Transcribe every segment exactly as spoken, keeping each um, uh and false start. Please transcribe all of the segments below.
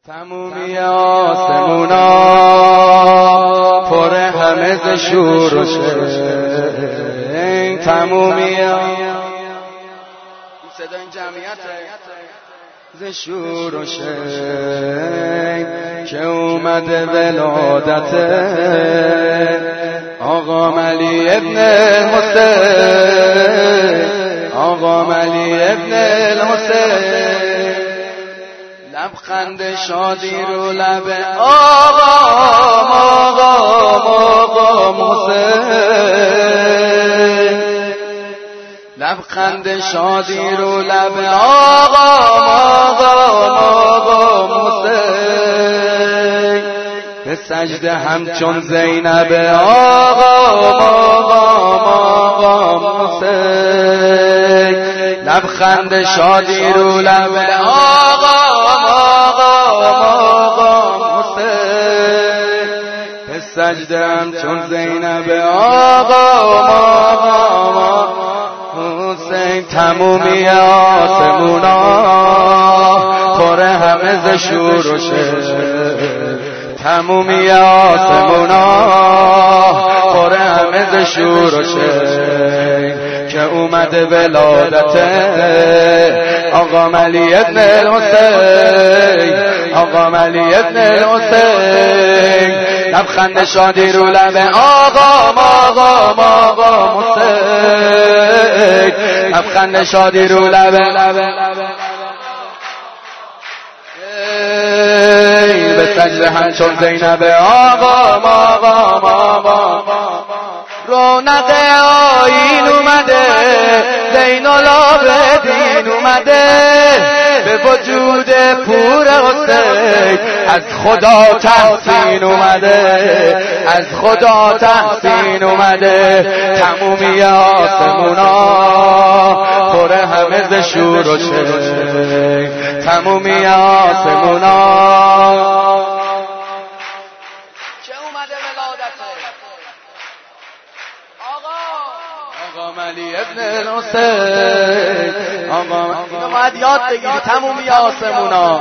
تمومی آسمونا پر همه ز شور و شین، تمومی صدا این جمعیت ز شور و شین که اومده ولادت آقا ملی ابن حسین، آقا ملی ابن الحسین. لبخند شادی رو لب آقا آقا آقا حسین، لبخند شادی رو لب آقا آقا آقا حسین. به سجده همچون زینب آقا آقا آقا حسین، لبخند شادی رو لب آقا سجده همچون زینب آقا آقا حسین. تمومی آسمونا پر همه ز شور و شین، تمومی آسمونا پر همه ز شور و شین که اومده ولادت آقا ملی ابن الحسین، آقا ملی ابن الحسین. لبخند شادی رو لب آقا آقا آقا حسین، لبخند شادی رو لب به سجده همچون زینب آقا آقا آقا. رونق آیین اومده، زین العابدین اومده، به وجود پور حسین از خدا تحسین اومده، از خدا تحسین اومده. تمومی آسمونا پر همه ز شور و شین، تمومی آسمونا آقا ملی ابن الحسین. آقا اینو باید یاد بگیری. تمومی آسمونا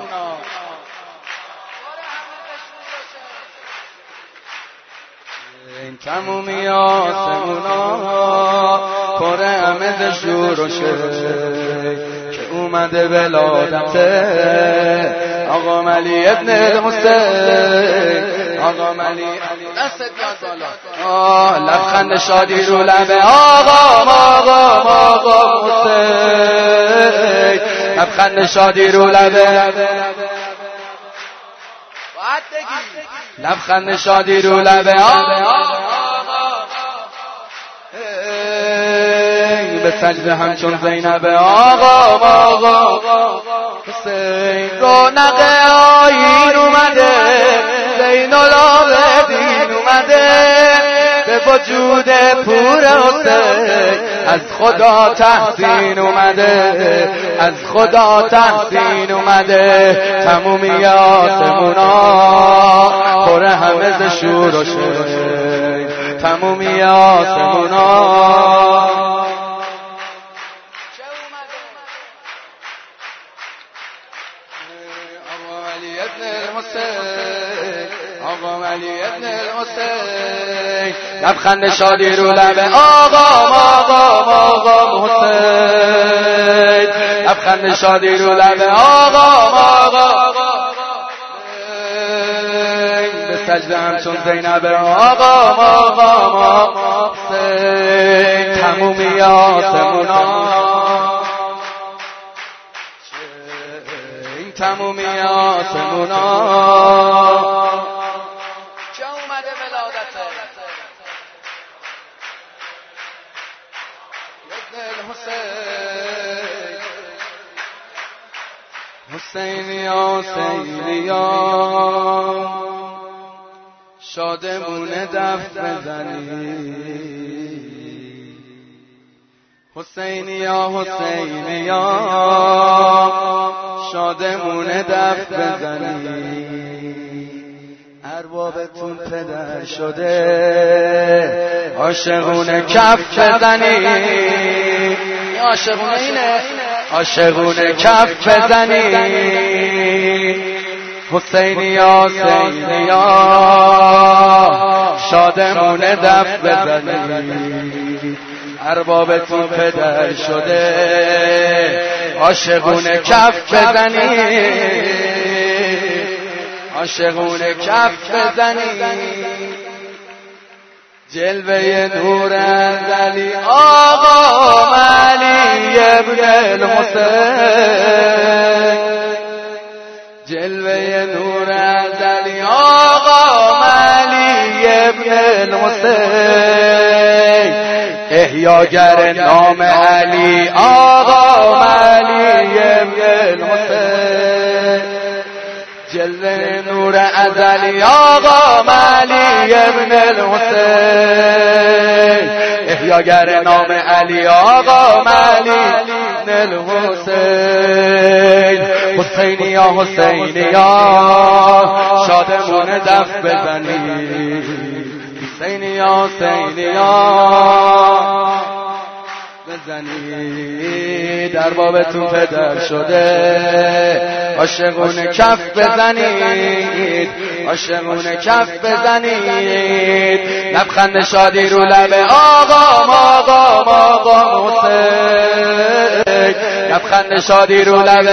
تمومی آسمونا پر همه ز شور و شین که اومده ولادت آقا ملی ابن الحسین، آقا ملی. دست بیاد بالا. لبخند شادی رو لب آقا آقا آقا حسین، لبخند شادی رو لب لبخند شادی رو لب آقا به سجده همچون زینب آقا آقا حسین. رونق آیین اومده، زین العابدین اومده، به وجود پور حسین از خدا تحسین اومده، از خدا تحسین اومده. تمومی آسمونا پر همه ز شور و شین، تمومی آسمونا آقا ملی ابن الحسین. لبخند شادی رو لب آقا آقا آقا حسین، لبخند شادی رو لب آقا آقا به سجده همچون زینب آقا آقا آقا حسین. تمومی آسمونا تمومی آسمونا حسینی حسینی شادمونه دف بزنی، حسینی حسینی شادمونه دف بزنی. اربابتون پدر شده، عاشقونه کف بزنی. عاشقونه اینه، عاشقونه کف بزنی. حسینی یا حسینی یا شادمون دف بزنید اربابتون پدر شده عاشقون کف بزنید عاشقون کف بزنید جلوه نور علی آقا علی ابن الحسین جلوه نور علی آقا علی ابن الحسین احیاگر نام علی آقا علی ابن الحسین جلوه نور ازلی آقا علی ابن الحسین احیاگر نام علی آقا علی ابن الحسین حسینی یا حسینی یا شادمون دف بزنید حسینی یا حسینی یا بزنید اربابتون پدر شده عاشقون کف بزنید عاشقون کف بزنید لبخند شادی رو لب آقا آقا آقا حسین لبخند شادی رو لب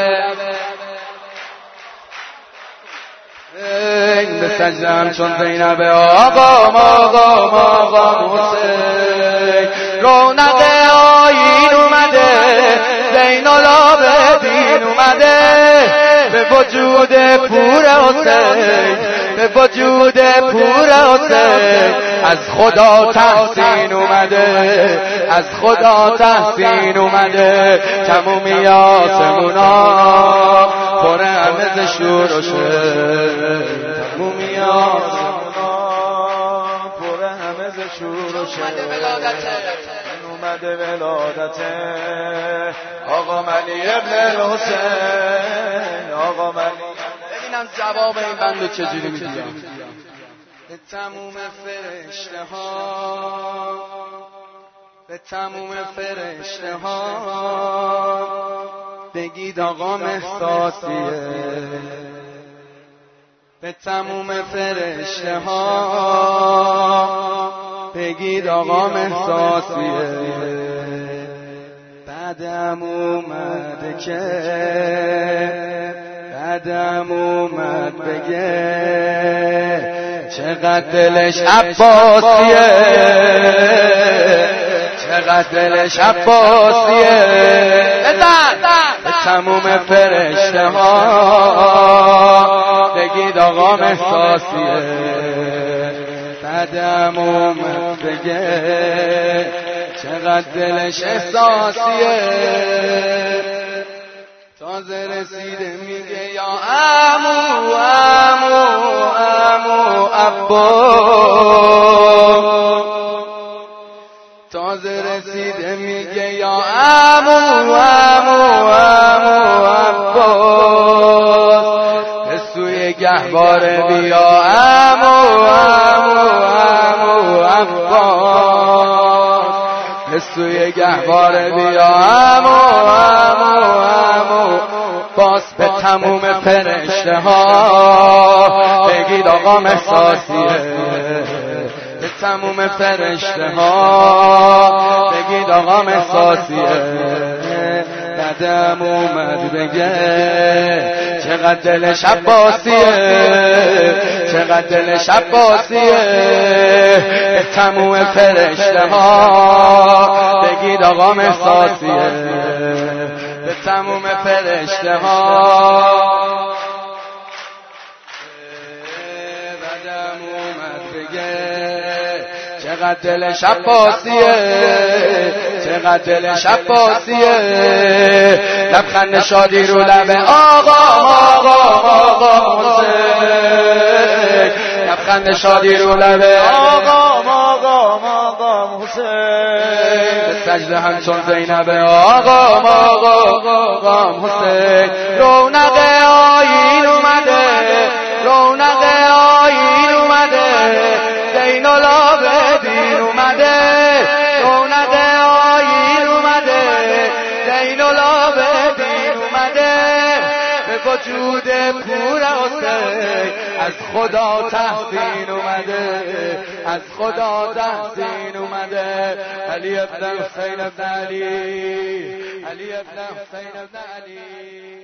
به سجدم چون زینب آقا آقا آقا حسین رونق آیین اومده زین العابدین اومده به وجود پور حسین به وجود پور حسین از خدا تحسین اومده از خدا تحسین اومده تمومی آسمونا پر همه شور و شر تمومی آسمونا پر همه شور و شر اومده ولادته آقا علی ابن الحسین آقا علی ببینم جواب این بندو چجوری میدیم به تموم فرشته ها به تموم فرشته ها بگید آقا احساسیه به تموم فرشته ها بگید آقا احساسیه بعدم اومده که بعدم اومد بگه چقدر دلش عباسیه چقدر دلش عباسیه بزن به تموم فرشته ها بگید آقا احساسیه بعدم اومد بگه چقدر دلش احساسیه تازه رسیده میگه یا عمو عمو عمو عباس تازه رسیده میگه یا عمو عمو عمو عباس به سوی گهواره بیا عمو عمو عمو عباس به سوی گهواره بیا عمو عمو عمو باز به تموم فرشته ها بگید آقا احساسیه به تموم فرشته ها بگید آقا احساسیه بعدم اومد بگه چقدر دلش عباسیه چقدر دلش عباسیه به تموم فرشته ها بگید آقا احساسیه به تموم فرشته ها بعدم اومد بگه چقدر دلش عباسیه چقدر دلش عباسیه لبخند شادی رو لب آقا آقا آقا حسین لبخند شادی رو لب آقا آقا آقا حسین به سجده همچون زینب آقا آقا آقا حسین رونق آیین اومده رونق آیین اومده زین العابدین اومده رونق آیین اومده زین العابدین اومده به وجود پور حسین از خدا تحسین اومده، از خدا تحسین اومده. علی ابن حسین ابن علی، علی ابن حسین ابن علی.